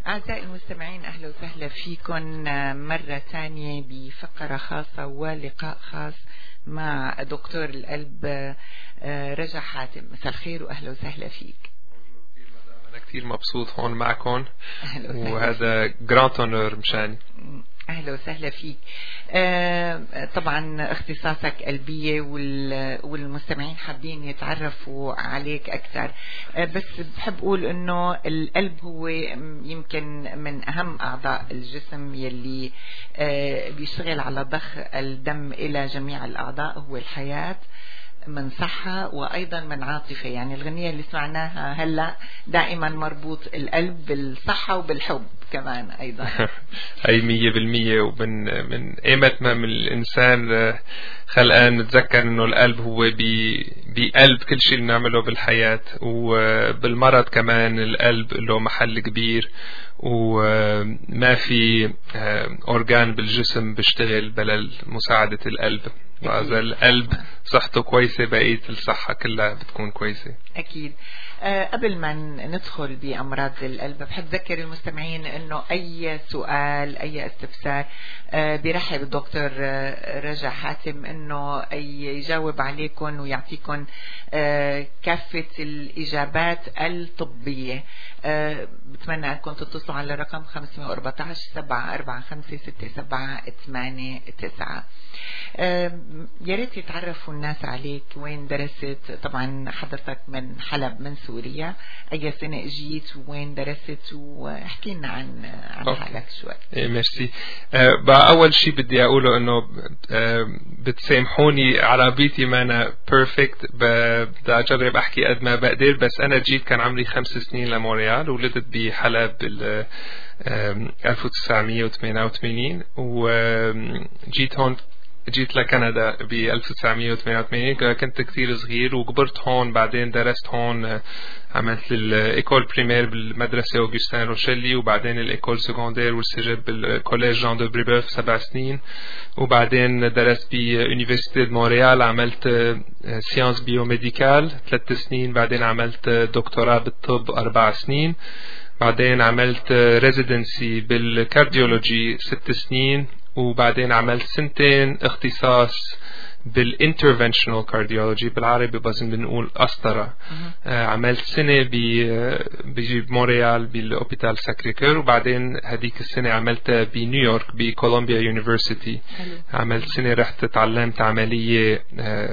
أعزائي المستمعين، أهلا وسهلا فيكم مرة ثانية بفقرة خاصة ولقاء خاص مع دكتور القلب رجا حاتم. مساء الخير وأهلا وسهلا فيك. أنا كتير مبسوط هون معكم، وهذا جراند اونور مشاني. أهلا وسهلا فيك. طبعا اختصاصك قلبية والمستمعين حابين يتعرفوا عليك أكثر، بس بحب أقول أنه القلب هو يمكن من أهم أعضاء الجسم يلي بيشتغل على ضخ الدم إلى جميع الأعضاء، هو الحياة من صحة وأيضا من عاطفة. يعني الغنية اللي سمعناها هلأ دائما مربوط القلب بالصحة وبالحب كمان أيضا. أي 100%. ومن إيمت ما من الإنسان خلقان نتذكر إنه القلب هو بقلب كل شيء اللي نعمله بالحياة، وبالمرض كمان القلب له محل كبير، وما في أورجان بالجسم بيشتغل بلا مساعدة القلب. إذا القلب صحته كويسة بقية الصحة كلها بتكون كويسة. أكيد. قبل ما ندخل بأمراض القلب بحب أذكر المستمعين أنه أي سؤال أي استفسار بيرحب الدكتور رجا حاتم أنه يجاوب عليكم ويعطيكم كافة الإجابات الطبية. بتمنى أنكم تتصلوا على رقم 514-745-6789. يا ريت يتعرفوا الناس عليك، وين درست؟ طبعا حضرتك من حلب من سوريا، أي سنة اجيت وين درست؟ واحكي لنا عن حالك شوي. ميرسي. أول شيء بدي أقوله إنه بتسامحوني عربيتي ما أنا بيرفكت، بدي أجرب أحكي قد ما بقدر. بس أنا جيت كان عمري 5 سنين لمونريال، ولدت بحلب 1988، وجيت هون جيت لكندا ب 1988. كنت كثير صغير وكبرت هون. بعدين درست هون، عملت الإيكول بريمير بالمدرسة أوغسطين روشيلي، وبعدين الإيكول سكوندير والسجل بالكوليج جان دو بريبوف 7 سنين، وبعدين درست بأونيفرسيتي مونريال، عملت سيانس بيوميديكال 3 سنين، بعدين عملت دكتوراه بالطب 4 سنين، بعدين عملت ريزيدنسي بالكارديولوجي 6 سنين، وبعدين عملت 2 اختصاص بالانترفنشنال كارديولوجي، بالعربي بس بنقول قسطرة. عملت سنة بمونريال بالأوبيتال ساكريكير، وبعدين هذيك السنة عملتها بنيويورك بكولومبيا يونيفرسيتي. عملت سنة رحت تعلمت عملية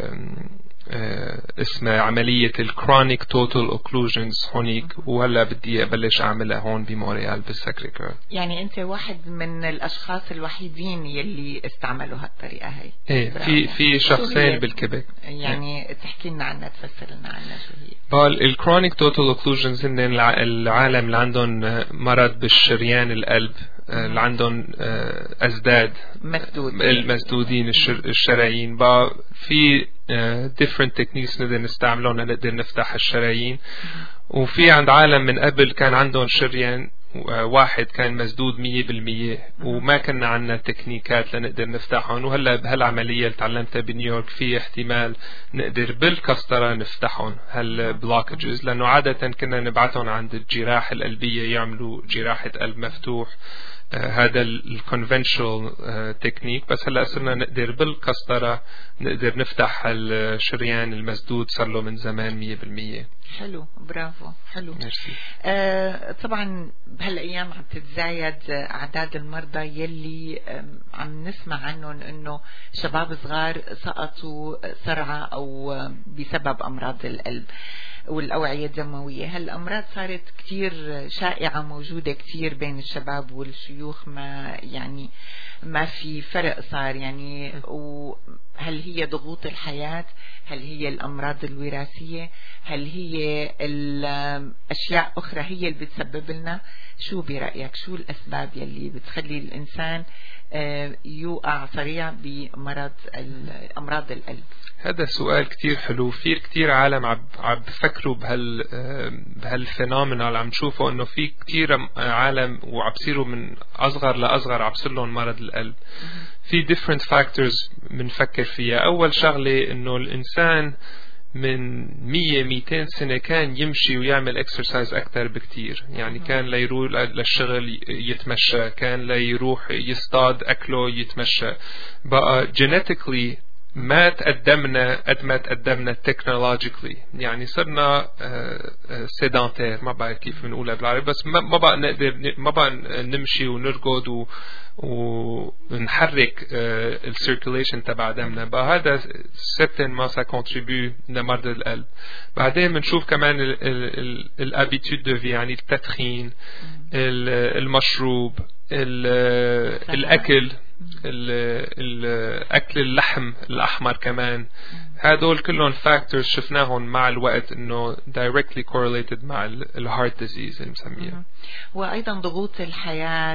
اسمها عملية الكرونيك توتال اوكلوجنز هونيك، وهلا بدي أبلش أعملها هون بمونريال بالساكريكير. يعني أنت واحد من الأشخاص الوحيدين يلي استعملوا هالطريقة هاي. في شخصين بالكيبك. يعني تحكي لنا عنها، تفسر لنا عنها شو هي؟ الكرونيك توتال اوكلوجنز هن العالم اللي عندهم مرض بالشريان القلب، اللي عندهم أزداد المسدودين الشرايين. في different techniques نقدر نستعملهم نقدر نفتح الشرايين. وفي عند عالم من قبل كان عندهم شريان واحد كان مسدود 100%، وما كنا عنا تكنيكات لنقدر نفتحهم. وهلا بهالعملية اللي تعلمتها بنيويورك في احتمال نقدر بالقسطرة نفتحهم هالبلوكجز، لأنه عادة كنا نبعثهم عند الجراح القلبية يعملوا جراحة قلب مفتوح. هذا الكونفنشنال تكنيك. بس هلا صرنا نقدر بالقسطرة نقدر نفتح الشريان المسدود، صار له من زمان 100%. حلو، برافو، حلو. ميرسي. طبعا بهالايام عم تتزايد اعداد المرضى يلي عم نسمع عنهم انه شباب صغار سقطوا سرعة او بسبب امراض القلب والأوعية الدموية. هالأمراض صارت كتير شائعة، موجودة كتير بين الشباب والشيوخ، ما في فرق صار يعني. وهل هي ضغوط الحياة؟ هل هي الأمراض الوراثية؟ هل هي الأشياء أخرى هي اللي بتسبب لنا؟ شو برأيك؟ شو الأسباب يلي بتخلي الإنسان يوقع سريع بمرض أمراض القلب؟ هذا سؤال كتير حلو. في كتير عالم عم بفكروا بهالفينومينا اللي عم نشوفه، انه في كتير عالم وعم بصيروا من اصغر لاصغر عم بصير لهم مرض القلب. في different factors بنفكر فيها. اول شغلة انه الانسان من 100-200 سنة كان يمشي ويعمل اكسرسايز أكتر بكتير. يعني كان ليروح للشغل يتمشى، كان ليروح يصطاد أكله يتمشى. بقى genetically ما تقدمنا قد ما تقدمنا technologically. يعني صرنا سيدانتير، ما بعرف كيف بنقولها بالعربي، بس ما بقى نقدر، ما بقى نمشي ونرقد ونحرك السيركيليشن تبع دمنا. بقى هذا certainement ما سا contribue لمرض القلب. بعدين بنشوف كمان الابيتود دو في، يعني التدخين، المشروب، الأكل، الأكل اللحم الأحمر كمان. هذول كلهم فاكتورز شفناهم مع الوقت إنه directly correlated مع الهارت ديزيز اللي مسميها. وأيضا ضغوط الحياة،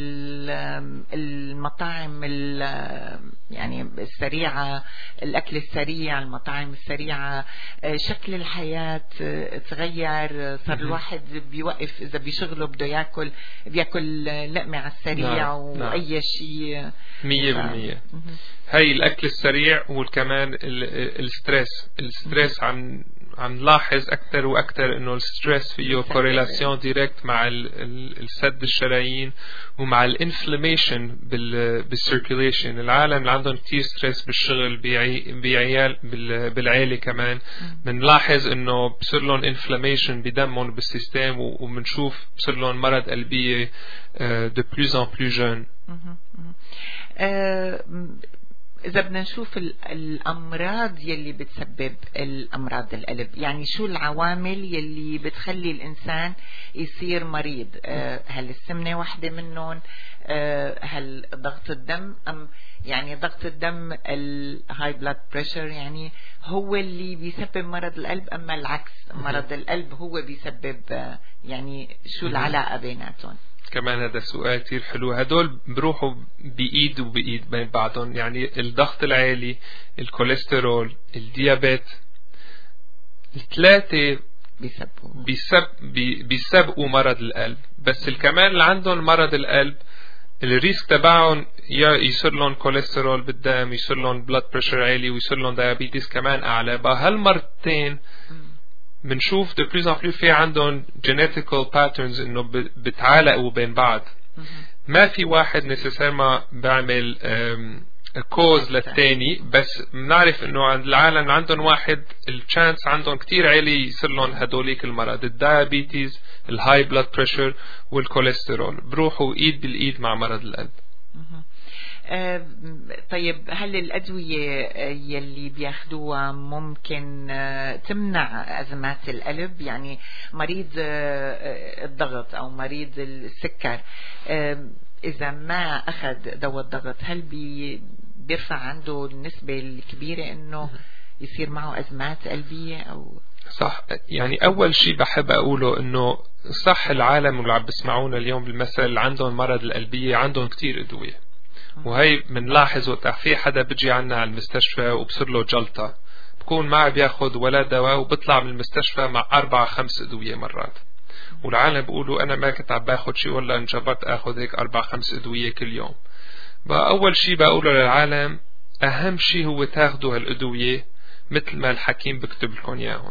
المطاعم يعني السريعة، الأكل السريع، المطاعم السريعة، شكل الحياة تغير. صار الواحد بيوقف إذا بيشغله بده بياكل لقمة على السريع وأي شيء 100%. هاي الأكل السريع وكمان الستريس عم نلاحظ أكتر وأكتر إنه الستريس فيه كوريلاسيون ديركت مع السد الشرايين ومع الانفلاميشن بالسيركيليشن. العالم اللي عندهم كتير ستريس بالشغل بالعيلة كمان بنلاحظ إنه بصير لهم انفلاميشن بدمهم بالسيستم، وبنشوف بصير لهم مرض قلبية de plus en plus jeune. إذا بدنا نشوف الأمراض يلي بتسبب الأمراض القلب، يعني شو العوامل يلي بتخلي الإنسان يصير مريض؟ هل السمنة واحدة منهم؟ هل ضغط الدم؟ يعني ضغط الدم الهاي بلاد بريشر يعني هو اللي بيسبب مرض القلب، أما العكس مرض القلب هو بيسبب؟ يعني شو العلاقة بيناتهم؟ كمان هذا سؤال كتير حلو. هدول بروحوا بإيد وبإيد بين بعضهم. يعني الضغط العالي، الكوليسترول، الديابت، الثلاثة بيسبقوا مرض القلب. بس كمان اللي عندهم مرض القلب الريسك تبعهم يصير لهم كوليسترول بالدم، يصير لهم بلاد بريشر عالي، ويصير لهم ديابيتس كمان أعلى. بقى هالمرتين منشوف de plus en plus في عندهم genetical patterns إنه بتعالقوا بين بعض. ما في واحد necessairement بعمل cause للتاني، بس بنعرف إنه عند العالم عندهم واحد الchance عندهم كتير عالي يصير لهم هدوليك المرض، الديابيتيز، الهاي بلاد بريشر، والكوليسترول، بروحوا إيد بالإيد مع مرض القلب. طيب هل الأدوية يلي بياخدوها ممكن تمنع أزمات القلب؟ يعني مريض الضغط أو مريض السكر إذا ما أخذ دواء الضغط هل بيرفع عنده النسبة الكبيرة إنه يصير معه أزمات قلبية أو؟ صح. يعني أول شيء بحب أقوله إنه صح العالم اللي عم بسمعونا اليوم بالمثل عندهم مرض القلبية عندهم كتير أدوية، وهي منلاحظ وقت في حدا بيجي عنا على المستشفى وبصير له جلطة بكون ما بياخد ولا دواء وبيطلع من المستشفى مع 4-5 أدوية مرات. والعالم بيقولوا أنا ما كنت عم باخد شيء ولا انجبرت أخذ هيك 4-5 أدوية كل يوم. بقى أول شيء بقوله للعالم أهم شيء هو تاخدوا هالأدوية مثل ما الحكيم بكتب لكم إياهم.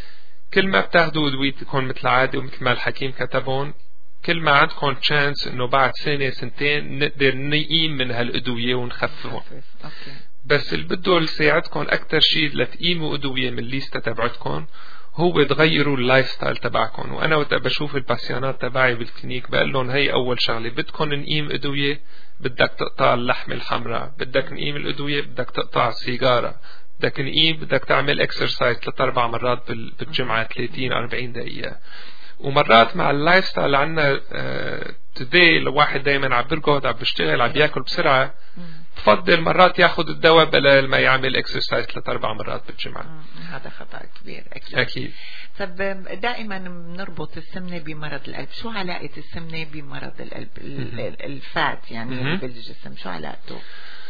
كل ما بتاخدوا أدويتكم مثل عادي ومثل ما الحكيم كتبهم، كل ما عندكم تشانس إنه بعد سنة سنتين نقدر نقيم من هالأدوية ونخففهم. بس اللي بده يساعدكم أكتر شيء لتقيموا أدوية من الليستة تبعتكم هو تغيروا اللايف ستايل تبعكم. وأنا وقت بشوف الباسيانات تبعي بالكلينيك بقول لهم هي أول شغلة، بدكم نقيم أدوية بدك تقطع اللحمة الحمراء، بدك نقيم الأدوية بدك تقطع السيجارة، بدك نقيم بدك تعمل اكسرسايز 3-4 مرات بالجمعة 30-40 دقيقة. ومرات مع اللايف ستايل عنا تدي الواحد دايما عم برقد عم بيشتغل عم بياكل بسرعة، بفضل مرات ياخد الدواء بدل ما يعمل اكسرسايز 3-4 مرات بالجمعة. هذا خطأ كبير أكيد. طب دائما بنربط السمنة بمرض القلب، شو علاقة السمنة بمرض القلب؟ الفات يعني بالجسم شو علاقته؟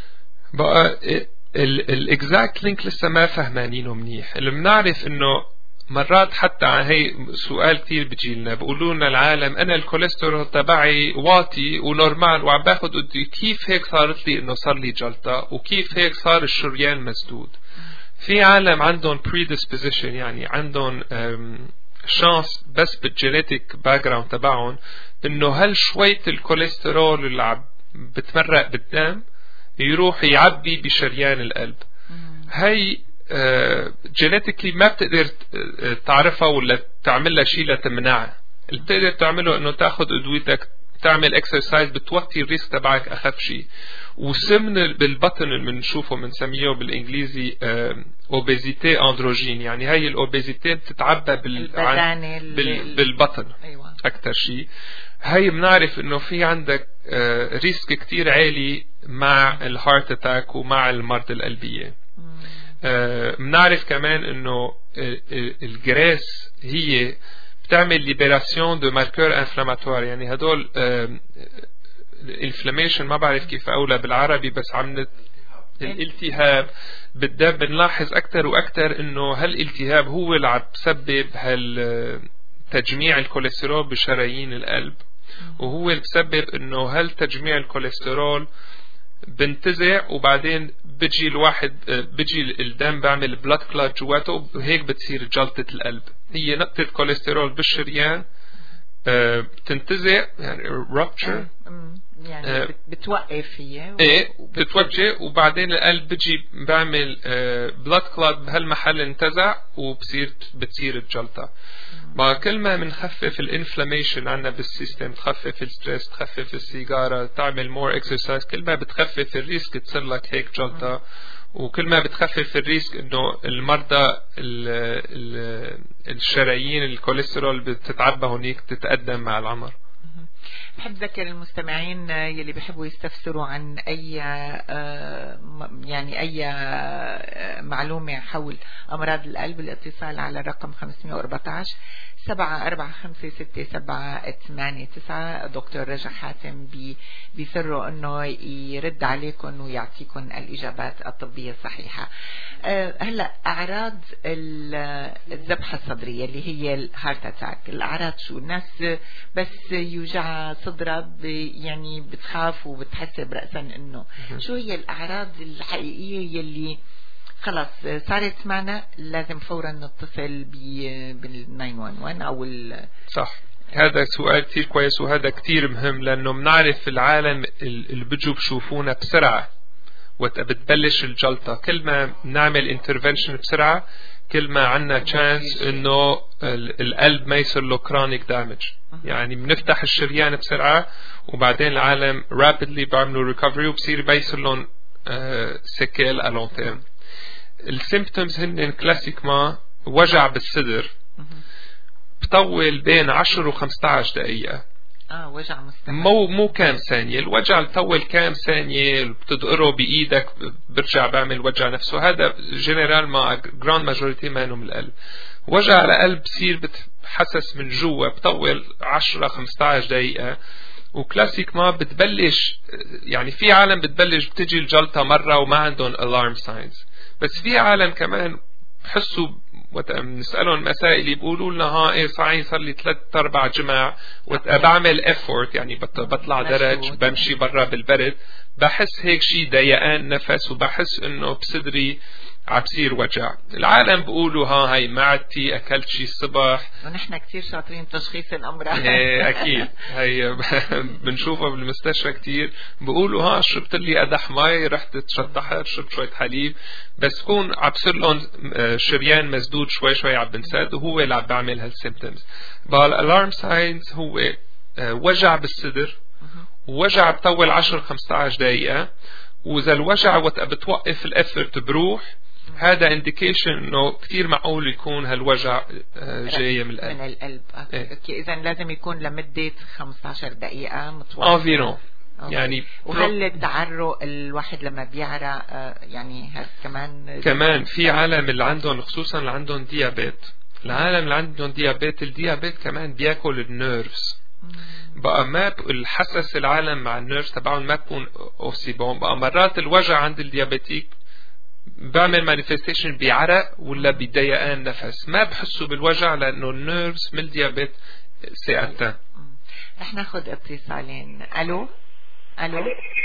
بقى الاكزاكت لينك لسه ما فهمانينه منيح. اللي بنعرف انه مرات حتى هي سؤال كتير بيجيلنا بيقولوا لنا العالم انا الكوليسترول تبعي واطي ونورمال وعم باخد كيف هيك صارت لي انه صار لي جلطة وكيف هيك صار الشريان مسدود؟ في عالم عندهم predisposition، يعني عندهم شانس بس بالجينيتيك باك جراوند تبعهم انه هل شوية الكوليسترول اللي عم بتمرق بالدم يروح يعبي بشريان القلب. هي جينيتيكلي ما بتقدر تعرفها ولا تعمل لها شيء لتمنعها. اللي بتقدر تعمله انه تاخذ ادويتك، تعمل اكسرسايز، بتوطي الريسك تبعك اخف شيء. وسمن بالبطن اللي بنشوفه بنسميه بالانجليزي اوبيزيتي اندروجين، يعني هي الاوبيزيتي بتتعبى بالبطن. أيوة. اكثر شيء هي بنعرف انه في عندك ريسك كتير عالي مع الهارت اتاك ومع المرضى القلبية. بنعرف كمان انه الجراس هي بتعمل ليبراسيون دو ماركور انفلاماتوار، يعني هدول الانفلاميشن ما بعرف كيف اقولها بالعربي، بس الالتهاب بالدم. بنلاحظ اكثر واكثر انه هالالتهاب هو اللي عم بسبب تجميع الكوليسترول بشرايين القلب، وهو اللي بسبب انه هالتجميع الكوليسترول بنتزع، وبعدين بيجي الواحد بيجي الدم بعمل بلاد كلوت جواته، وهيك بتصير جلطة القلب. هي نقطة كوليسترول بالشريان بتنتزع، يعني rupture، يعني بتوقف هي ايه بتوجه، وبعدين القلب بيجي بعمل بلاد كلوت بهالمحل انتزع، بتصير الجلطة. ما كل ما بنخفف الانفلاميشن عنا بالسيستم، تخفف الستريس، تخفف السيجارة، تعمل مور اكسرسايز، كل ما بتخفف الريسك تصير لك هيك جلطة. وكل ما بتخفف الريسك انه المرضى الشرايين الكوليسترول بتتعبى هونيك تتقدم مع العمر. بحب ذكر المستمعين يلي بيحبوا يستفسروا عن أي معلومة حول أمراض القلب، الاتصال على الرقم 514 7456789. دكتور رجا حاتم بيسروا انه يرد عليكم ويعطيكم الاجابات الطبيه الصحيحه. هلا اعراض الذبحه الصدريه اللي هي الهارت اتاك، الاعراض شو؟ الناس بس يوجع صدرها يعني بتخاف وبتحس برأسا انه شو هي الاعراض الحقيقيه يلي خلاص صارت معنا لازم فورا نتصل بال 911 او صح. هذا سؤال كتير كويس، وهذا كتير مهم، لانه بنعرف العالم اللي بيجوا بشوفونا بسرعة وقت بتبلش الجلطة. كل ما نعمل انترفنشن بسرعة كل ما عنا تشانس انه القلب ما يصير له كرونيك دامج. يعني بنفتح الشريان بسرعة وبعدين العالم رابيدلي بيعملوا ريكفري وبصير ما يصير لهم سكيل ا لونج تيرم. السيمبتومز هن كلاسيكما وجع بالصدر بطول بين 10 و 15 دقيقة. وجع مستمر، مو كام ثانية. الوجع بطول كام ثانية، بتدقره بإيدك برجع بعمل وجع نفسه. هذا جنرال ما جراند ماجوريتي ما من القلب. وجع القلب بصير بتحسس من جوا بطول 10 15 دقيقة، وكلاسيك ما بتبلش. يعني في عالم بتبلش بتجي الجلطة مرة وما عندهم alarm signs، بس في عالم كمان بحسوا نسألهم مسائل يقولوا لنا ايه صار لي 3-4 جمع بعمل effort، يعني بطلع درج، بمشي برا بالبرد، بحس هيك شيء ضيقان نفس، وبحس انه بصدري عم بصير وجع. العالم بيقولوا هاي معدتي، اكلت شيء الصبح. ونحن كتير شاطرين بتشخيص الامراض. ايه اكيد، هي بنشوفها بالمستشفى كتير. بيقولوا شربت لي قدح مي، رحت تشطحت، شربت شويه حليب، بس كون عم بصير لهم شريان مسدود شوي شوي عم بنسد، وهو اللي عم بيعمل هالسيمبتومز. بالالارم ساينز هو وجع بالصدر، ووجع بطول 10-15 دقيقه، واذا الوجع وقت بتوقف الافرت بروح، هذا انديكيشن انه كثير معقول يكون هالوجع جاي من القلب. من القلب. اذا لازم يكون لمده 15 دقيقه متوقف. يعني وهل التعرق الواحد لما بيعرق يعني كمان في عالم اللي عندهم، خصوصا اللي عندهم ديابيت، العالم اللي عندهم الديابيت كمان بياكل النيرفز. بقى ما الحساس العالم مع النيرفز تبعهم ما بكون اوسيبون. بقى مرات الوجع عند الديابيتيك بعمل مانيفستيشن بعرق ولا بضيقان نفس، ما بحسوا بالوجع لانه النيرفز من الديابيت سيئتان. رح ناخد اتصالين. الو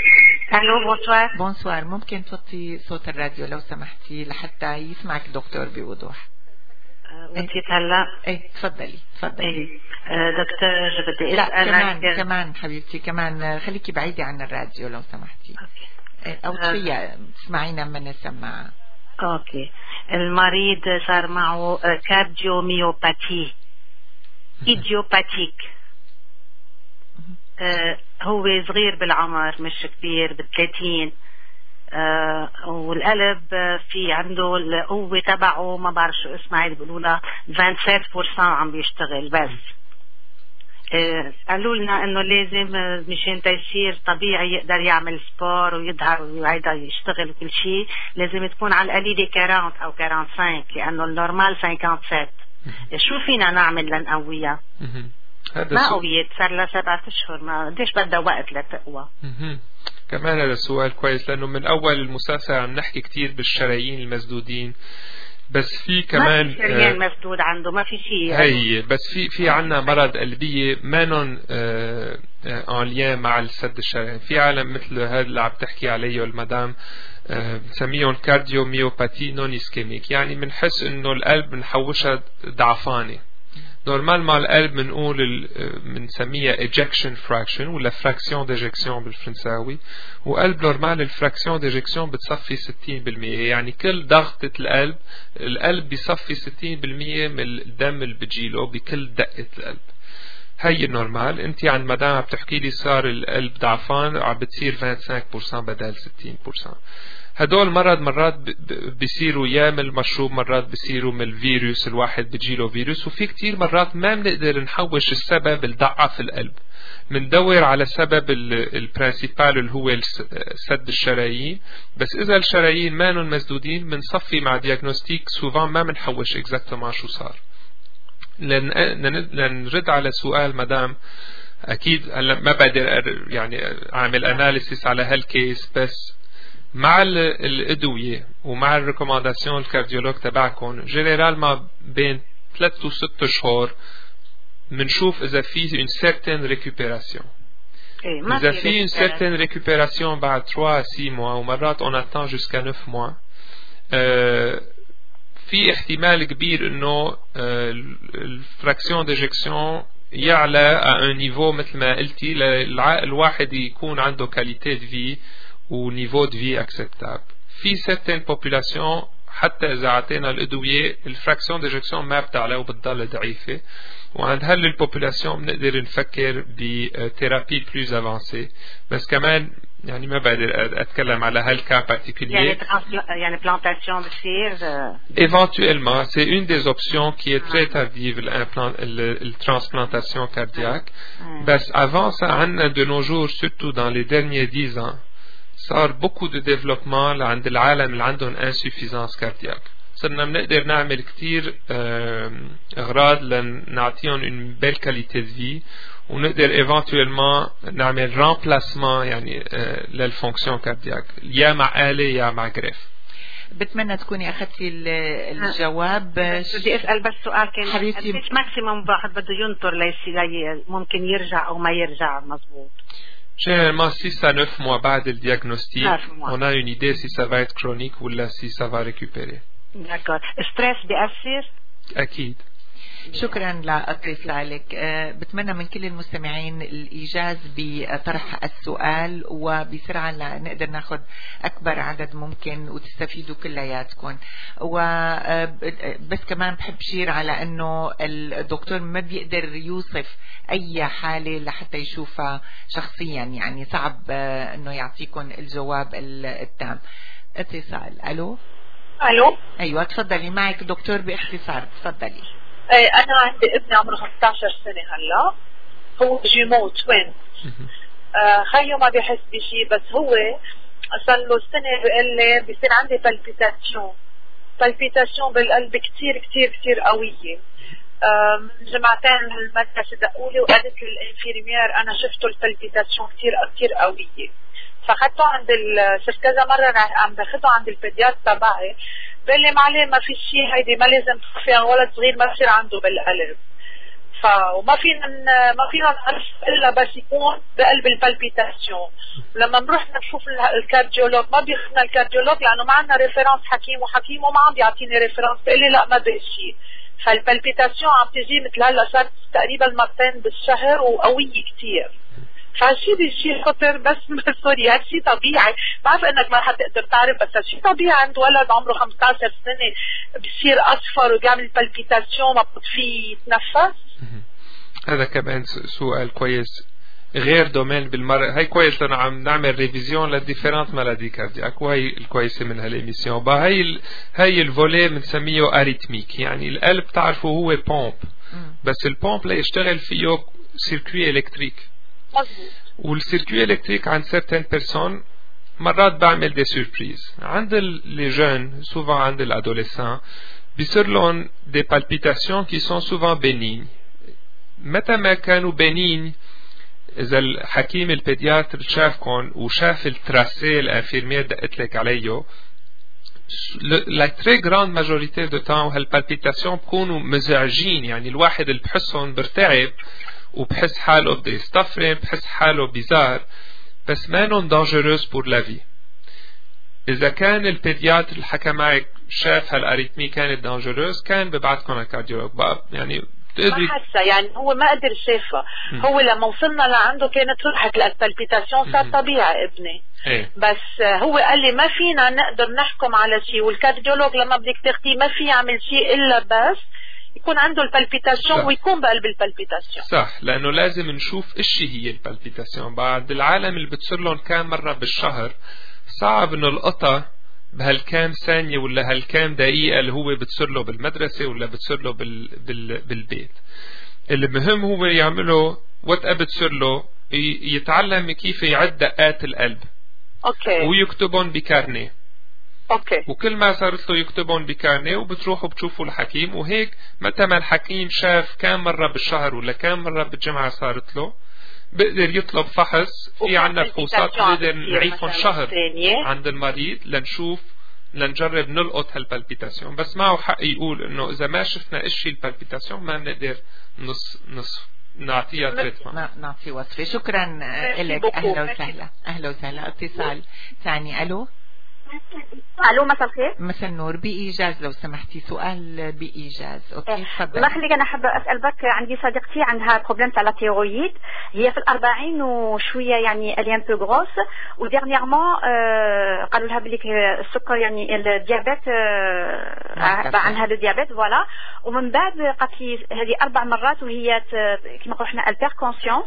الو بونسوار. بونسوار، ممكن توطي صوت الراديو لو سمحتي لحتى يسمعك دكتور بوضوح؟ وطيت هلا؟ ايه تفضلي. دكتور بدي لا كمان حبيبتي كمان خليكي بعيدة عن الراديو لو سمحتي. او تفيا تسمعينا من السماعة. اوكي. المريض صار معه كارديوميوباثي ايديوباتيك. هو صغير بالعمر مش كبير ب30. والقلب في عنده القوة تبعه ما بعرف شو اسمها بيقولوا لها 27% عم بيشتغل بس. قالوا لنا انه لازم مشان يصير طبيعي يقدر يعمل سبور ويظهر ويقدر يشتغل وكل شيء لازم تكون على القليلة 40 او 45 لانه النورمال 57. شو فينا نعمل لنقويها؟ ما قويت صار لها 7 أشهر، ما قديش بدها وقت لتقوى. كمان هذا السؤال كويس لأنه من أول المسلسل عم نحكي كتير بالشرايين المسدودين، بس في كمان ما في شريان مسدود عنده، ما في شيء هي بس في عنا مرض قلبية مانن ان ليان مع السد الشرايين. في عالم مثل هذا اللي عم تحكي عليه المدام بنسميهم كارديوميوباثي نون اسكيميك، يعني بنحس انه القلب بنحوشها ضعفانه. نورمال مع القلب بنقول بنسميها ejection fraction ولا fraction d'éjection بالفرنساوي، وقلب نورمال الفراكسيون d'éjection بتصفي 60%. يعني كل ضغطة القلب بيصفي 60% من الدم اللي بتجيله بكل دقة القلب. هي النورمال. انت عن مدام عم بتحكي لي صار القلب ضعفان عم بتصير 25% بدل 60%. هدول مرات بيصيروا يا من المشروب، مرات بيصيروا من الفيروس، الواحد بيجيله فيروس. وفي كتير مرات ما بنقدر نحوش السبب اللي ضعف القلب، بندور على سبب البرانسيبال اللي هو سد الشرايين. بس اذا الشرايين ما مسدودين بنصفي مع دياغنوستيك سوفان ما بنحوش اكزاكتومون شو صار. لنرد على سؤال مدام، اكيد هلا ما بقدر يعني اعمل اناليسيس على هالكيس، بس مع الأدوية ومع الريكومنداسيون الكارديولوج تبعكم جنرال ما بين 3 و 6 شهور منشوف إذا في une certaine récupération. إذا في une certaine récupération بعد 3 à 6 mois ومرات on attend jusqu'à 9 mois، في احتمال كبير إنه الفراكسيون d'éjection يعلى à un niveau مثل ما قلتي الواحد يكون عنده qualité de vie و niveau de vie acceptable. في certaines populations حتى إذا عطينا الأدوية الفراكسيون d'éjection ما بتعلى وبتضل ضعيفة، وعند هل البوبولاسيون بنقدر نفكر بثيرابي بلوز افانسي. بس كمان يعني ما بقدر اتكلم على هالكا بارتيكولير. يعني plantation بتصير éventuellement c'est une des options qui est très tardive la transplantation cardiaque. بس avant ça عندنا de nos jours surtout dans les derniers 10 ans صار beaucoup de développement عند العالم اللي عندهم insuffisance cardiaque. صرنا بنقدر نعمل كتير أغراض لنعطيهم une belle qualité de vie، ونقدر éventuellement نعمل remplacement يعني للفونكسيون كاردياك يا مع آلة يا مع جريف. بتمنى تكوني أخذتي الجواب. بدي أسأل بس سؤال كان حبيبتي، قديش ماكسيموم واحد بده ينطر ممكن يرجع أو ما يرجع مزبوط؟ Généralement 6 à 9 mois بعد الديagnostic on a une idée si ça va être chronique ou là si ça va récupérer. D'accord. ستريس بيأثر؟ أكيد. شكرا لاتصالك. بتمنى من كل المستمعين الإيجاز بطرح السؤال وبسرعة نقدر ناخد أكبر عدد ممكن وتستفيدوا كلياتكم. وبس كمان بحب شير على أنه الدكتور ما بيقدر يوصف أي حالة لحتى يشوفها شخصيا، يعني صعب أنه يعطيكم الجواب التام. اتصال. ألو. أيوة تفضلي، معك دكتور باختصار، تفضلي. أنا عندي ابني عمره 15 سنة هلا، هو جيمو توين. خيه ما بيحس بشيء، بس هو صار له سنة بيقول لي بيصير عندي بالبيتاسيون بالقلب كتير كتير كتير قوية. جمعتين من المدرسة دقولي وقالت لي الانفيرمير أنا شفته البالبيتاسيون كتير كتير قوية، فخدته عند شفت كذا مرة عم باخده عند البيديات تبعي، بقول لي معلم ما في شيء، هيدي ما لازم تخفيها، ولد صغير ما بصير عنده بالقلب. وما فينا نعرف الا بس يكون بقلب البالبيتاسيون. لما بنروح نشوف الكارديولوج ما بيخدنا الكارديولوج لانه ما عندنا ريفرنس حكيم وما عم بيعطيني ريفرنس، بيقول لي لا ما بقى شيء. فالبالبيتاسيون عم تجي مثل هلا صارت تقريبا مرتين بالشهر وقويه كثير. فهالشيء شيء خطر بس سوري هالشيء طبيعي، بعرف انك ما حتقدر تعرف بس هالشيء طبيعي عند ولد عمره 15 سنه بصير اصفر وبيعمل بالبيتاسيون ما بطفي يتنفس. هذا كمان سؤال كويس غير دومين بالمرة. هاي كويس لأنه عم نعمل ريفيزيون للديفيرانت مالادي كاردياك، وهي الكويسة من هالإميسيون. هاي الفولي بنسميه أريتميك، يعني القلب تعرفوا هو بومب، بس البومب ليشتغل فيه سيركوي إلكتريك. والسيركوي إلكتريك عند سيرتين بيرسون مرات بعمل دي سوربريز. عند لي جون سوفان عند الادوليسان بيصير لهم دي بالبيتاسيون كي سون سوفان بينين. متى ما كانوا بينين، إذا الحكيم البيدياتر شافكم وشاف التراسي الانفيرمير دقت لك عليه، la très grande majorité de temps هالبالبيتاسيون بكونوا مزعجين، يعني الواحد اللي بحسهم برتعب وبحس حاله بده يستفرم، بحس حاله بيزار، بس مانن dangereuse pour la vie. إذا كان البيدياتر اللي حكى معك شاف هالاريتمي كانت dangereuse كان ببعثكم على الكارديولوج. يعني ما حسه، يعني هو ما قدر شافها. هو لما وصلنا لعنده كانت رحت البالبيتاسيون صار طبيعي ابني. بس هو قال لي ما فينا نقدر نحكم على شيء، والكارديولوج لما بدك تاخديه ما في يعمل شيء الا بس يكون عنده البالبيتاسيون ويكون بقلب البالبيتاسيون. صح، لانه لازم نشوف ايش هي البالبيتاسيون. بعد العالم اللي بتصير لهم كام مره بالشهر صعب انه القطع بهالكام ثانية ولا هالكام دقيقة اللي هو بتصير له بالمدرسة ولا بتصير له بالبيت. المهم هو يعمله وقت بتصير له يتعلم كيف يعد دقات القلب. ويكتبون بكارنيه. وكل ما صارت له يكتبون بكارنيه وبتروحوا بتشوفوا الحكيم، وهيك متى ما الحكيم شاف كام مرة بالشهر ولا كام مرة بالجمعة صارت له بقدر يطلب فحص. في عنا فحوصات بنقدر نعيفهم شهر عند المريض لنجرب نلقط هالبالبيتاسيون، بس معه حق يقول انه اذا ما شفنا ايش البالبيتاسيون ما بنقدر نعطيها تريتمنت، نعطي وصفة. شكرا لك. اهلا وسهلا. اتصال ثاني. الو مساء الخير. مساء النور. بإيجاز لو سمحتي، سؤال بإيجاز. اوكي تفضل. الله يخليك. انا حابه اسال بك، عندي صديقتي عندها بروبليم تاع لا تيرويد، هي في 40 وشويه، يعني اليان بو غروس، وديرنييرمون قالوا لها بلي السكر يعني الديابيت عنها لو ديابيت فوالا. ومن بعد قالت لي هذه 4 مرات وهي كما نقولوا احنا البير كونسيونس،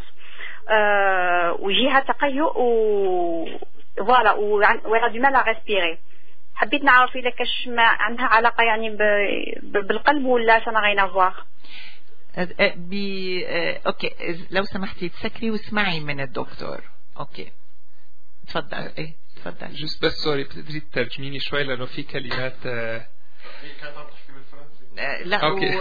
ويجيها تقيؤ فوالا ويرى دو مال ا ريسبيري. حبيت نعرف إذا كاش ما عندها علاقة يعني بالقلب ولا سا غين افوار. اوكي لو سمحتي تسكري واسمعي من الدكتور. اوكي تفضل. تفضل. جست بس سوري بتقدري تترجميني شوي لانه في كلمات هي كانت عم تحكي بالفرنسي. لا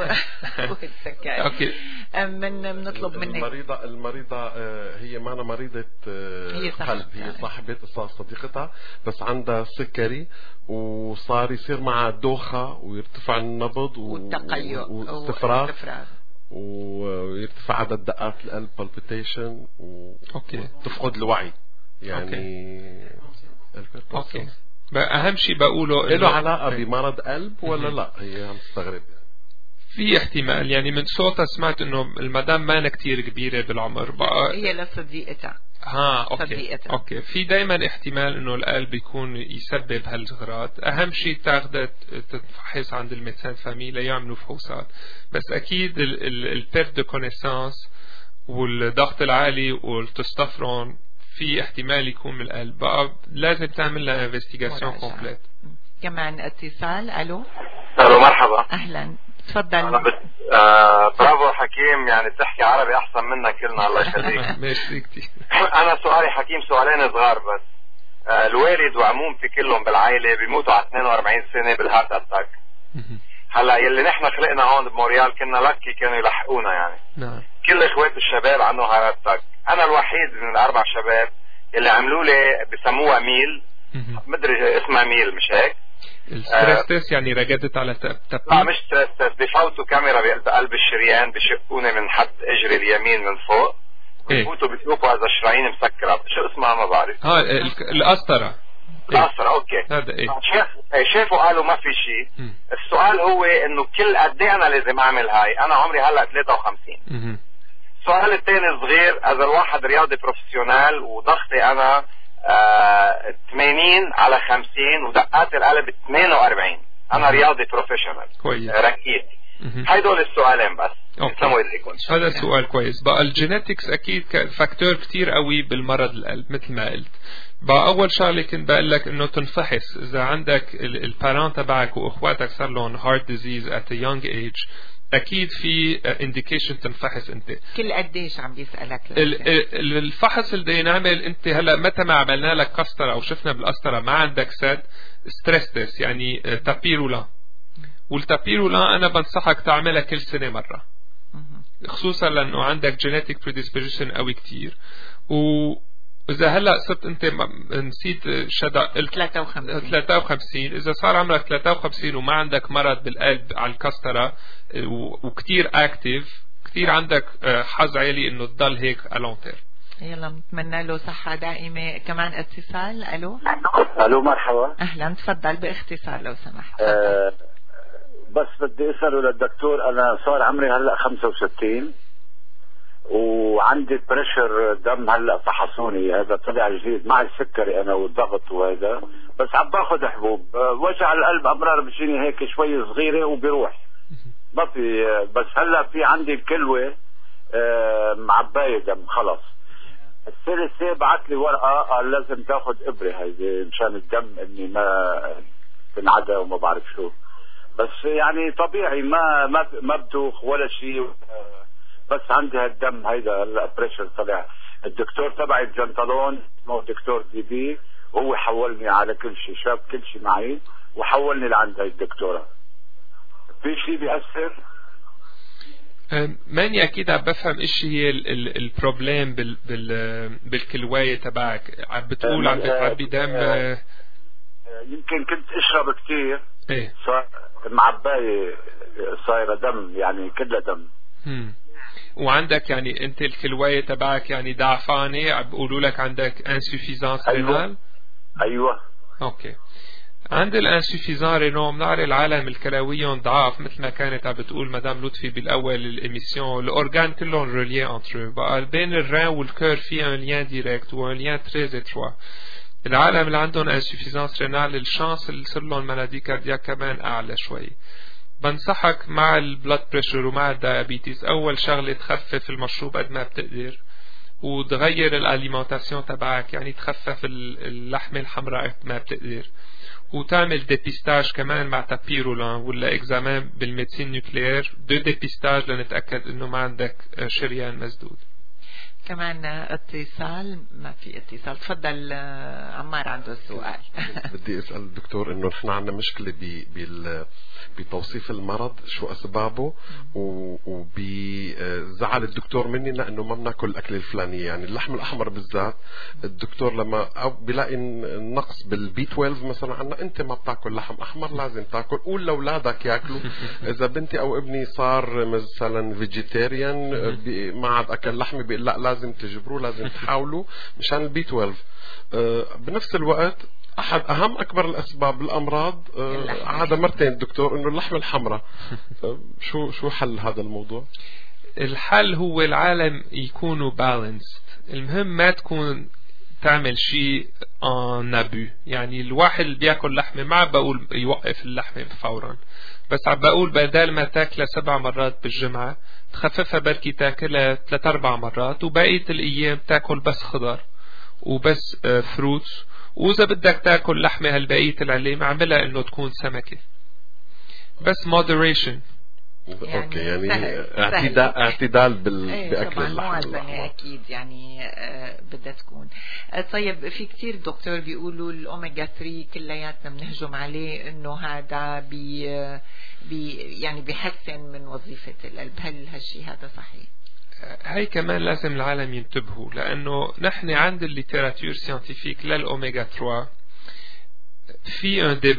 اوكي بنطلب منك. المريضة هي معنا مريضة قلب، هي صاحبة صديقتها، بس عندها سكري وصار يصير معها دوخة ويرتفع النبض والتقيؤ واستفراغ ويرتفع عدد دقات القلب palpitation وتفقد الوعي يعني. اوكي اهم شيء بقوله له علاقة بمرض قلب ولا لا؟ هي عم تستغرب. في احتمال، يعني من صوتها سمعت انه المدام ما كتير كبيرة بالعمر بقى. هي لصديقتها. اوكي في دايما احتمال انه القلب يكون يسبب هالغراض. اهم شيء تاخذ تفحص عند الميدسان فامي ليعملوا فحوصات، بس اكيد البيرت دو كونيسانس والضغط العالي والتستوستيرون في احتمال يكون من القلب، بقى لازم تعمل لها انفستيجاسيون كومبليت. كمان اتصال. الو مرحبا. اهلا تفضل. برافو حكيم، يعني بتحكي عربي احسن منا كلنا الله يخليك. ميرسي كتير. انا سؤالي حكيم سؤالين صغار بس. الوالد وعمومتي كلهم بالعائله بيموتوا على 42 سنه بالهارت اتاك. هلا يلي نحن خلقنا هون بموريال كنا لكي كانوا يلحقونا يعني. نعم. كل اخوات الشباب عندهم هارت اتاك. انا الوحيد من ال4 شباب اللي عملوا لي بسموها ميل، مدري اسمها ميل مش هيك؟ الستريس تيست يعني رقدت على تبير؟ لا مش ستريس تيست، بفوتوا كاميرا بقلب الشريان، بشقوني من حد اجري اليمين من فوق، بفوتوا بتشوفوا اذا الشرايين مسكره، شو اسمها ما بعرف. القسطره. القسطره اوكي. هذا شافوا قالوا ما في شيء. السؤال هو انه كل قد ايه انا لازم اعمل هاي؟ انا عمري هلا 53. السؤال الثاني صغير، اذا الواحد رياضي بروفيسيونال وضغطي انا 80/50 ودقات القلب 48، انا رياضي بروفيشنال ركيت. هيدول السؤالين بس. هذا سؤال كويس. بقى الجينيتكس اكيد فاكتور كتير قوي بالمرض القلب مثل ما قلت. بقى اول شغله كنت بقول لك انه تنفحص اذا عندك الباران تبعك واخواتك صار لهم هارت ديزيز ات يونج ايج، اكيد في انديكيشن تنفحص انت. كل قديش عم بيسالك الفحص اللي بدنا نعمل انت هلا متى ما عملنا لك قسطره او شفنا بالقسطره ما عندك سد ستريس تيست يعني تابيرولا، والتابيرولا انا بنصحك تعملها كل سنه مره، خصوصا لانه عندك جينيتيك بريديسبوزيشن قوي كتير. وإذا هلا صرت أنت نسيت شدا 53 إذا صار عمرك 53 وما عندك مرض بالقلب على الكسترة وكتير أكتيف، كتير عندك حظ عالي إنه تضل هيك ألونتر. يلا نتمنى له صحة دائمة. كمان اتصال. ألو مرحبا. أهلا تفضل باختصار لو سمحت. بس بدي أسأله للدكتور، أنا صار عمري هلا 65 وعندي بريشر دم هلا فحصوني، هذا طلع جديد مع السكري انا والضغط وهذا، بس عم باخذ حبوب. وجع القلب امرار بيجيني هيك شوي صغيره وبيروح ما في، بس هلا في عندي الكلوه معبايه دم خلص. السي بعت لي ورقه قال لازم تاخذ ابره هيدي مشان الدم اني ما تنعدى وما بعرف شو، بس يعني طبيعي ما بدوخ ولا شيء، بس عندي هالدم هيدا البريشر طلع. الدكتور تبعي الجنطلون اسمه دكتور دي وهو حولني على كل شيء، شاف كل شيء معي وحولني لعند هاي الدكتورة. في شيء بيأثر؟ ماني اكيد عم بفهم ايش هي البروبليم بالكلوايه تبعك. عم بتقول عم بتعبي دم؟ يمكن كنت اشرب كتير. ايه معبايه صايره دم يعني كلها دم. وعندك يعني انت الكلوايه تبعك يعني ضعفانه، عم بيقولوا لك عندك انسوفيزانس رينال. ايوه اوكي. عند الانسوفيزان رينال بنعرف العالم الكلويون ضعاف مثل ما كانت عم بتقول مدام لطفي بالاول الاميسيون، الاورجان كلهم ريليي انتر، بقى بين الرين والكور في ان لين ديريكت وان لين تري اتروا. العالم اللي عندهم انسوفيزانس رينال الشانس اللي يصير لهم مالادي كاردياك كمان اعلى شوي. بنصحك مع البلاد بريشر ومع الدايابيتيز اول شغله تخفف المشروب قد ما بتقدر، وتغير الاليمنتاسيون تبعك يعني تخفف اللحمه الحمراء قد ما بتقدر، وتعمل ديبيستاج كمان مع تابيرولان ولا اكزامان بالميدسين نوكليير، دو ديبيستاج لنتاكد انه ما عندك شريان مسدود. كمان اتصال. ما في اتصال. تفضل عمار عنده السؤال. بدي اسال الدكتور انه نحن عندنا مشكله بتوصيف المرض شو اسبابه، وبزعل الدكتور مني لانه ما بناكل الاكل الفلاني، يعني اللحم الاحمر بالذات الدكتور لما او بلاقي نقص بالبي 12 مثلا عنا، انت ما بتاكل لحم احمر لازم تاكل، قول لاولادك ياكلوا. اذا بنتي او ابني صار مثلا فيجيتيريان ما عاد اكل لحمه، بيقول لا لازم تجبروه لازم تحاولوا مشان البي 12. بنفس الوقت احد اهم اكبر الاسباب بالامراض عاد مرتين الدكتور انه اللحمه الحمراء. شو حل هذا الموضوع؟ الحل هو العالم يكونوا بالانسد. المهم ما تكون تعمل شيء نابو، يعني الواحد اللي بياكل لحمه ما عم بقول يوقف اللحمه فورا، بس عم بقول بدل ما تاكلها 7 مرات بالجمعه تخففها بركي تاكلها 3-4 مرات، وبقيه الايام تاكل بس خضر وبس فروتس، وإذا بدك تاكل لحمة هالبقية العليم عملها إنه تكون سمكة بس moderation. اوكي يعني اعتدال باكل اللحم. اكيد يعني بدها تكون. طيب في كتير دكتور بيقولوا الاوميجا 3 كلياتنا بنهجم عليه انه هذا يعني بيحسن من وظيفة القلب، هل هالشيء هذا صحيح؟ هاي كمان لازم العالم ينتبهوا، لأنه نحن عند الليتراتور سيانتيفيك للأوميغا 3 في ان ديبا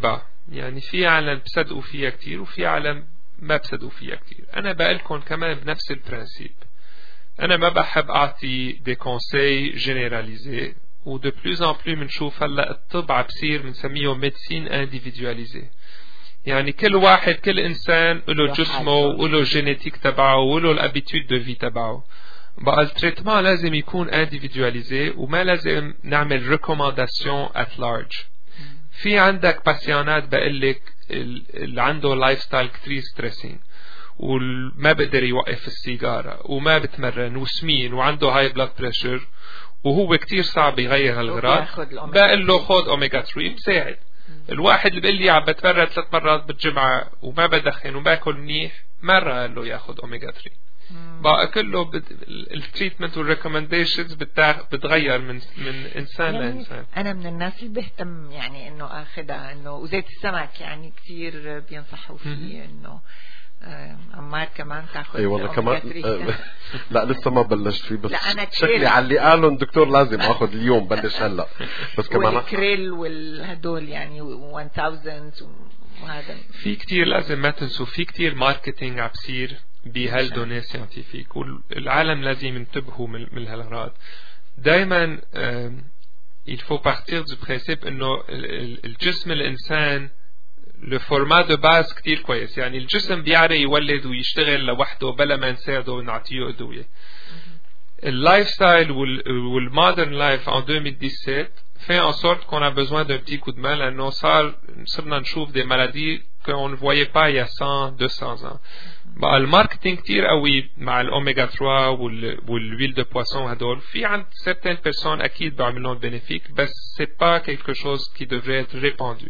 يعني في عالم بصدقوا فيها كتير وفي عالم ما بصدقوا فيها كتير. أنا بقلكم كمان بنفس البرانسيب، أنا ما بحب أعطي دي كونساي جينيراليزي، ودو بلوز ان بلو منشوف هلا الطب عبصير منسميه ميديسين انديفيدواليزي، يعني كل واحد كل إنسان له جسمه وله جينيتيك تبعه وله الابيتود دو في تبعه. بقى التريتمون لازم يكون انديفيدواليزي وما لازم نعمل ريكومانداسيون ات لارج. في عندك باسيانات بقلك اللي عنده لايف ستايل كتير ستريسينج وما بقدر يوقف السيجارة وما بتمرن وسمين وعنده هاي بلاد بريشر وهو كتير صعب يغير هالغراض، بقول له خد اوميجا 3 بساعد. الواحد اللي بيقول لي عم بتمرن 3 مرات بالجمعة وما بدخن وباكل منيح، مرة قال له ياخد اوميجا 3. بقى كله التريتمنت والريكومنديشنز بتغير من انسان يعني لانسان. انا من الناس اللي بهتم يعني انه اخذها، انه وزيت السمك يعني كثير بينصحوا فيه، انه عمار كمان تاخذ. اي والله كمان لا لسه ما بلشت فيه، بس شكلي على اللي قالوا الدكتور لازم اخذ اليوم، بلش هلا بس كمان والكريل والهدول يعني 1000 وهذا. في كتير لازم ما تنسوا، في كتير ماركتينج عم بصير بهالدوني سيانتيفيك، والعالم لازم ينتبهوا من هالأغراض. دايما il faut partir du principe انه الجسم الانسان le format de base كتير كويس، يعني الجسم بيعرف يولد ويشتغل لوحده بلا ما نساعده ونعطيه أدوية. اللايف ستايل والمودرن لايف en 2017 fait en sorte qu'on a besoin d'un petit coup de main لأنه صرنا نشوف des maladies qu'on ne voyait pas il y a 100-200 ans. بقى الماركتينج كتير قوي مع الأوميغا 3 والويل دو بواسون، هدول في عند certaines personnes أكيد بعملون bénéfique، بس c'est pas quelque chose qui devrait être répandu.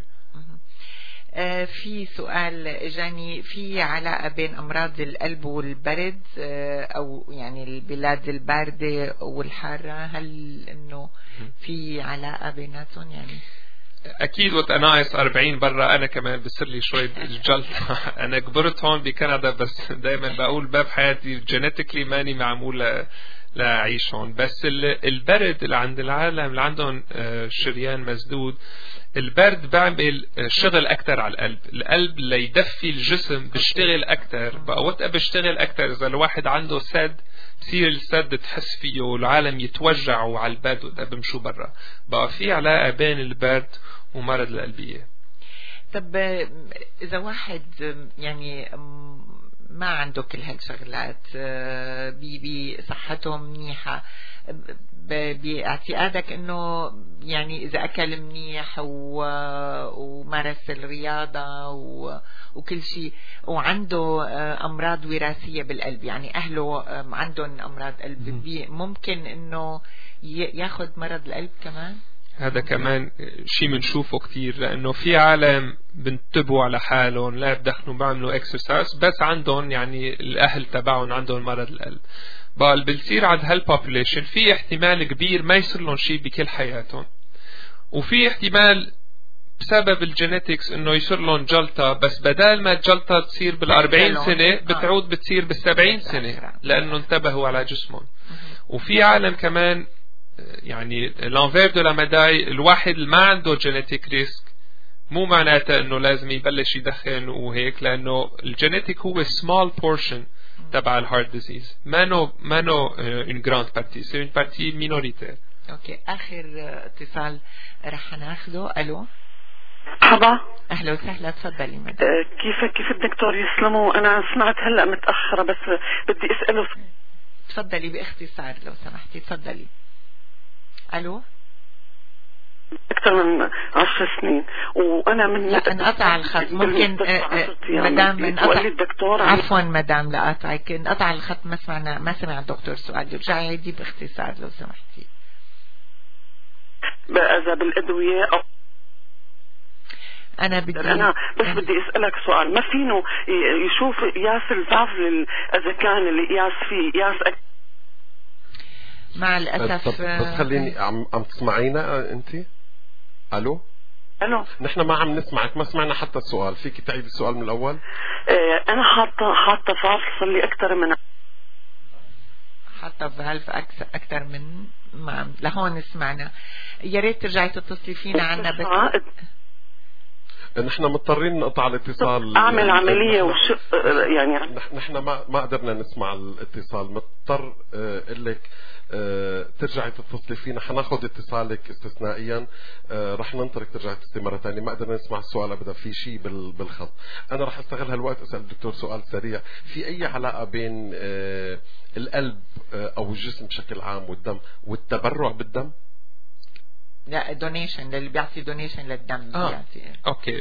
في سؤال اجاني، في علاقة بين أمراض القلب والبرد أو يعني البلاد الباردة والحارة؟ هل إنه في علاقة بيناتهم يعني؟ أكيد وقت أنا ناقص 40 برا أنا كمان بصير لي شوي الجلطة. أنا كبرت هون بكندا، بس دايما بقول باب حياتي جينيتيكلي ماني معمول لأعيش هون. بس البرد اللي عند العالم اللي عندهم شريان مسدود، البرد بعمل شغل أكتر على القلب ليدفي الجسم بيشتغل أكتر. بقى وقت بيشتغل أكتر إذا الواحد عنده سد بصير السد تحس فيه والعالم يتوجعوا على البرد وده بمشوا برا. بقى في علاقة بين البرد ومرض القلبية. طب إذا واحد يعني ما عنده كل هالشغلات بصحته منيحة، باعتقادك انه يعني اذا اكل منيح ومارس الرياضة وكل شيء وعنده امراض وراثية بالقلب، يعني اهله عندهم امراض قلب، ممكن انه ياخذ مرض القلب كمان؟ هذا كمان شيء منشوفه كتير، لأنه في عالم بنتبهوا على حالهم لا بدخنوا بعملوا اكسرسايز، بس عندهم يعني الأهل تبعهم عندهم مرض القلب. بقى اللي بتصير عند هالبوبوليشن في احتمال كبير ما يصير لهم شيء بكل حياتهم، وفي احتمال بسبب الجينيتكس انه يصير لهم جلطة، بس بدال ما الجلطة تصير بال40 سنة بتعود بتصير بال70 سنة لأنه انتبهوا على جسمهم. وفي عالم كمان يعني l'envers de la médaille، الواحد اللي ما عنده جينيتيك ريسك مو معناته انه لازم يبلش يدخن وهيك، لانه الجينيتيك هو small portion تبع الهارت ديزيز، ما نو une grande partie، c'est une partie minoritaire. اوكي، اخر اتصال رح ناخذه. الو مرحبا. اهلا وسهلا، تفضلي مدام. كيف الدكتور يسلموا؟ انا سمعت هلا متاخره بس بدي اساله. تفضلي باختصار لو سمحتي، تفضلي. الو. اكثر من 10 سنين وانا من لا انقطع الخط، ممكن مدام انقطع الدكتور. عفوا مدام لقاطعك، انقطع الخط، ما سمع الدكتور سؤال، رجعي عيدي باختصار لو سمحتي. اذا بالادويه او انا بس بدي اسالك سؤال، ما فينه يشوف قياس الفاف اذا كان القياس فيه قياس مع الاسف. بس خليني عم تسمعينا انت؟ الو نحن ما عم نسمعك، ما سمعنا حتى السؤال، فيك تعيد السؤال من الاول؟ انا حاطه فاف صار لي اكثر من حاطه فالف اكثر من ما لهون سمعنا. يا ريت ترجعي تتصلي فينا عنا. بس نحن مضطرين نقطع الاتصال. اعمل عمليه وشق يعني نحن ما قدرنا نسمع الاتصال. مضطر اقول لك ترجعي تتصلي فينا. حناخذ اتصالك استثنائيا، رح ننطرك ترجعي تتصلي مره ثانيه. ما قدرنا نسمع السؤال ابدا، في شيء بالخط. انا رح استغل هالوقت اسال الدكتور سؤال سريع. في اي علاقه بين القلب او الجسم بشكل عام والدم والتبرع بالدم؟ لا، دونيشن اللي بيعطي دونيشن للدم بيعطي. اوكي.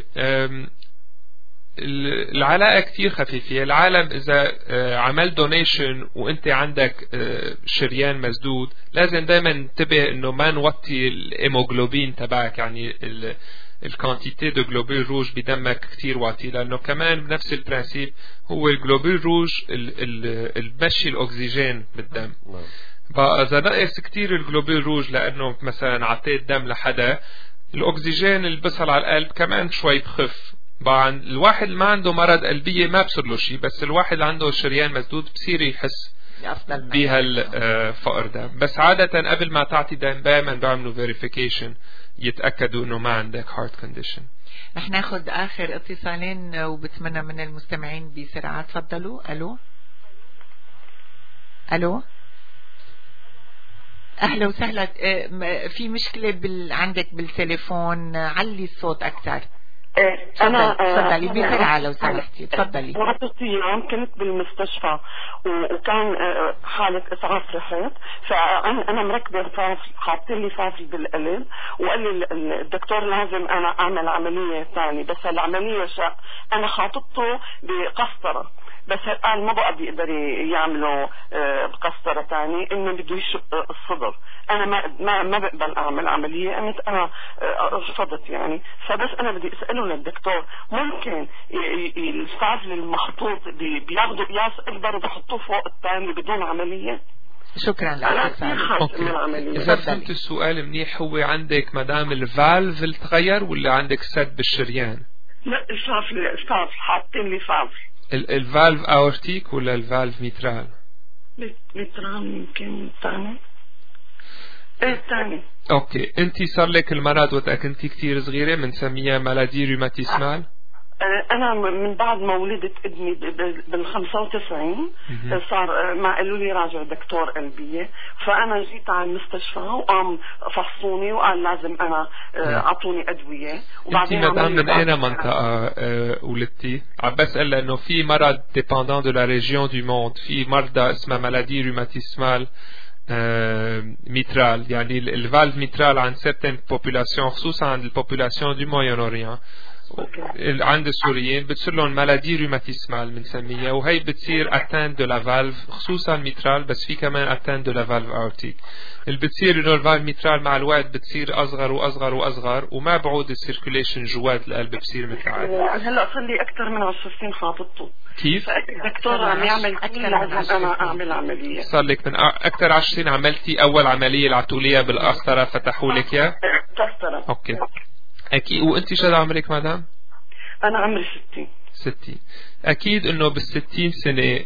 العلاقة كتير خفيفة. العالم إذا عمل دونيشن وأنت عندك شريان مسدود، لازم دايما ننتبه إنه ما نوطي الهيموغلوبين تبعك، يعني الكانتيتي دو جلوبول روج بدمك كتير واطي، لأنه كمان بنفس البرانسيب هو الجلوبول روج المشي الأكسجين بالدم. بقى إذا نقص كتير الجلوبول روج لأنه مثلا عطيت دم لحدا، الأكسجين اللي بيصل على القلب كمان شوي بخف. بقى الواحد اللي ما عنده مرض قلبية ما بصير له شيء، بس الواحد اللي عنده شريان مسدود بصير يحس بهالفقر ده. بس عادة قبل ما تعطي دم دائما بيعملوا فيريفيكيشن يتأكدوا إنه ما عندك هارت كونديشن. رح ناخد آخر اتصالين وبتمنى من المستمعين بسرعة. تفضلوا. ألو أهلا وسهلا. في مشكلة عندك بالتليفون، علي الصوت أكثر. أنا تفضلي بسرعة لو سمحتي. تفضلي. مرة أيام كنت بالمستشفى وكان حالة إسعاف رحلات، فأنا مركبة فاصل، حاطين لي فاصل بالقلب، وقال لي الدكتور لازم أنا أعمل عملية ثانية، بس العملية أنا حاطته بقسطرة، بس قال ما بقى بيقدر يعملوا بقسطرة تاني، إنه بده يشق الصدر. أنا ما بقبل أعمل عملية، أنا رفضت يعني. فبس أنا بدي أسأله للدكتور، ممكن الفاصل المخطوط بياخدوا قياس أكبر وبحطوه فوق الثاني بدون عملية؟ شكرا لك. إذا فهمت السؤال منيح، هو عندك مدام الفالف اللي تغير ولا عندك سد بالشريان؟ لا، الفالف حاطين لي فالف. الفالف اورتيك ولا الفالف ميترال؟ ميترال يمكن الثاني. الثاني. اوكي. انت صار لك المرض وقت كنتي كتير صغيرة، بنسميها مالادي روماتيسمال. انا من بعد ما ولدت ابني بال95 صار ما قالوا لي راجع دكتور قلبية، فانا جيت على المستشفى وقام فحصوني وقال لازم انا اعطوني ادوية. وبعدين انت مدام من اين منطقة ولدتي؟ عم بسأل لانه في مرض ديبندون دو لا ريجيون دو موند، في مرضى اسمها مالادي روماتيسمال ميترال، يعني الفالف ميترال عند سيرتين بوبولاسيون، خصوصا عند البوبولاسيون دو موين اوريان. عند السوريين بتصير لهم مالادي روماتيسمال بنسميها، وهي بتصير اتان دو لا فالف خصوصا ميترال، بس في كمان اتان دو لا فالف اورتيك. اللي بتصير انه الفالف ميترال مع الوقت بتصير اصغر واصغر واصغر، وما بعود السيركوليشن جوات القلب بصير مثل عادي. هلا صار لي اكثر من 10 سنين حاططه. كيف؟ الدكتور عم يعمل كل لازم انا اعمل عمليه. صار لك من اكثر 10 سنين عملتي اول عمليه اللي عطوليها بالقسطره فتحوا لك اياها؟ قسطره. اوكي. أكيد. وأنت شو عمرك مدام؟ أنا عمري 60. أكيد إنه بال60 سنة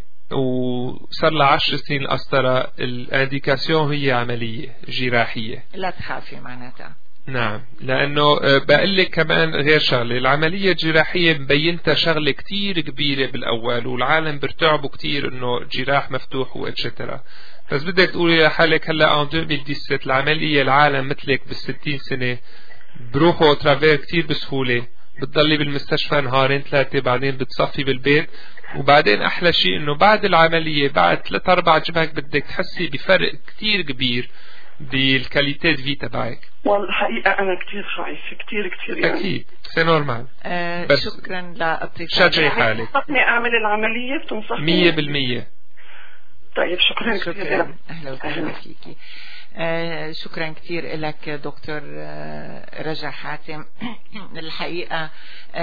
وصار لها 10 سنين القسطرة، الانديكاسيون هي عملية جراحية. لا تخافي معناتها. نعم، لأنه بقول لك كمان غير شغلة، العملية الجراحية مبينتها شغلة كتير كبيرة بالأول، والعالم برتعبوا كتير إنه جراح مفتوح وإتشترا. بس بدك تقولي لحالك هلا 2017 العملية العالم مثلك بال60 سنة بروحوا ترافير كتير بسهولة، بتضلي بالمستشفى نهارين 3، بعدين بتصفي بالبيت، وبعدين أحلى شيء إنه بعد العملية بعد 3-4 جبهك بدك تحسي بفرق كتير كبير بالكاليتي في تبعك. والحقيقة أنا كتير خايفة كتير يعني. أكيد سي نورمال. شكرا لاتصالك. شجعي حالك. بتنصحني أعمل العملية؟ بتنصحني 100%. طيب شكرا كثير. أهلا وسهلا فيكي. شكرا كثير لك دكتور رجا حاتم. الحقيقة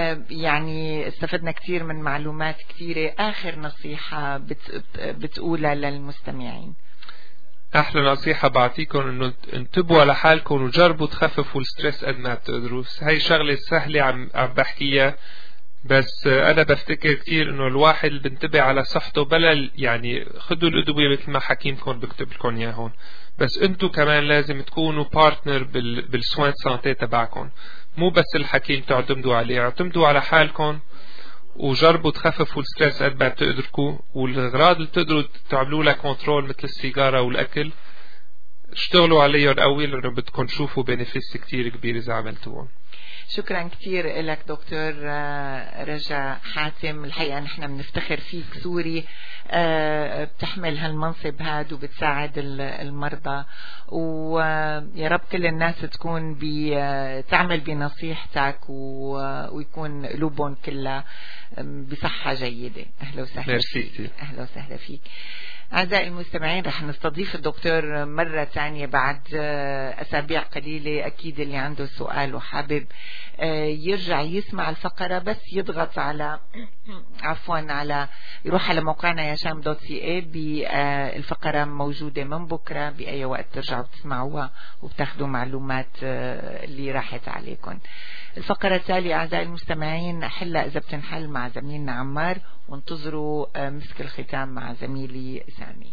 يعني استفدنا كثير من معلومات كثيرة. آخر نصيحة بتقولها للمستمعين؟ أحلى نصيحة بعطيكم إنه انتبهوا على حالكم وجربوا تخففوا الستريس قد ما بتقدروا. هاي شغلة سهلة عم بحكيها، بس أنا بفتكر كتير إنه الواحد بنتبه على صحته، بلا يعني خدوا الأدوية مثل ما حكيمكم بكتب لكم إياهم، بس انتو كمان لازم تكونوا بارتنر بالسوان سانتي تبعكم. مو بس الحكيم تعتمدوا عليه، اعتمدوا على حالكم وجربوا تخففوا الستريس قد ما بتقدروا، والأغراض اللي بتقدروا تعملوا لها كنترول مثل السيجارة والأكل اشتغلوا عليهم قوي، لأنه بدكم تشوفوا بينيفيس كتير كبير إذا عملتوهم. شكرا كثير لك دكتور رجا حاتم. الحقيقة نحن بنفتخر فيك سوري، بتحمل هالمنصب هاد وبتساعد المرضى، ويا رب كل الناس تكون تعمل بنصيحتك ويكون قلوبهم كلها بصحة جيدة. أهلا وسهلا فيك. أهلا وسهلا فيك. أعزائي المستمعين، رح نستضيف الدكتور مرة تانية بعد أسابيع قليلة. أكيد اللي عنده سؤال وحابب يرجع يسمع الفقرة بس يضغط على على يروح على موقعنا yasham.ca. الفقرة موجودة من بكرة بأي وقت ترجعوا تسمعوها وبتاخدوا معلومات اللي راحت عليكم. الفقرة التالية أعزائي المستمعين حلة إذا بتنحل مع زميلنا عمار، وانتظروا مسك الختام مع زميلي سامي.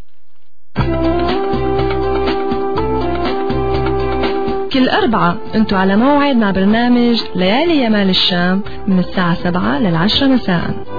كل أربعة أنتوا على موعد مع برنامج ليالي يمال الشام من الساعة 7 لل10 مساء.